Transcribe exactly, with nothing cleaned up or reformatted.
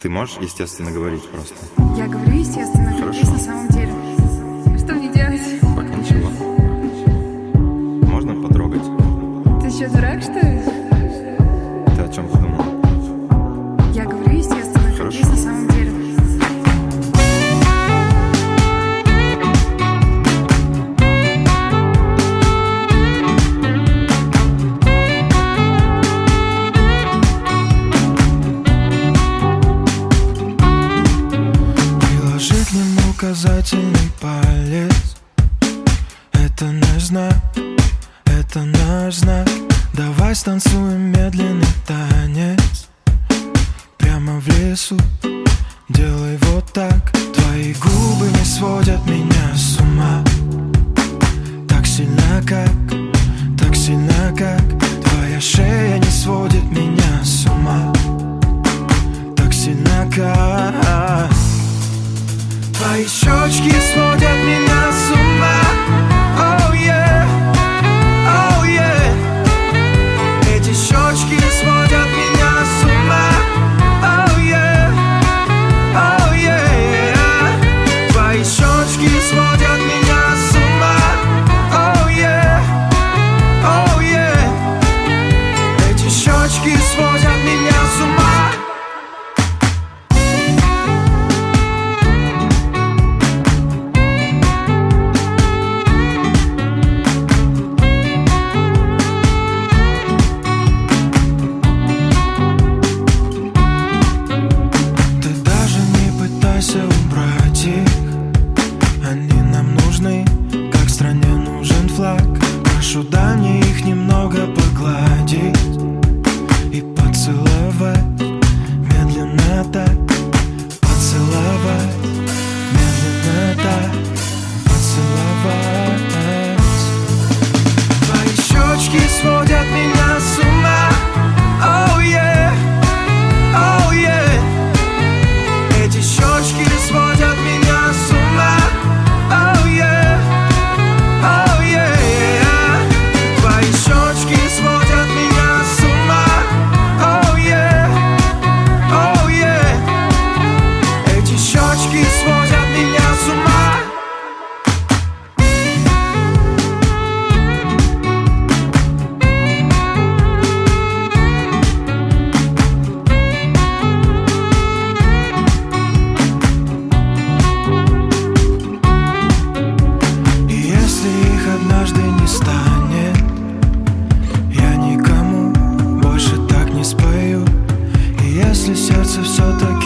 Ты можешь естественно говорить просто? Я говорю естественно, как Хорошо. есть на самом деле. Что мне делать? Пока ничего. Можно потрогать? Ты что, дурак, что ли? Ты о чем подумал? Я говорю естественно, как Хорошо. есть на самом деле. Приложить к нему указательный палец. Это наш знак, это наш знак. Давай станцуем медленный танец прямо в лесу, делай вот так. Твои губы не сводят меня с ума. Так сильно как, так сильно как. Твоя шея не сводит меня с ума. Так сильно как. Твои щечки сводят меня с ума. Oh yeah, oh yeah. Эти щечки сводят меня с ума. Oh yeah, oh yeah. Твои щечки сводят меня с ума. Oh yeah, oh yeah. Эти щечки сводят меня с ума. Убрать их, они нам нужны, как стране нужен флаг. Прошу, дай мне их немного погладить и поцеловать, медленно так, поцеловать, медленно так, поцеловать. Твои щечки сводят меня с ума. Oh yeah, oh yeah. Эти щечки сводят меня с ума. Oh yeah, oh yeah. Твои щечки сводят меня с ума. Oh yeah, oh yeah. Эти щечки сводят меня с ума. Однажды не станет, я никому больше так не спою. И если сердце все-таки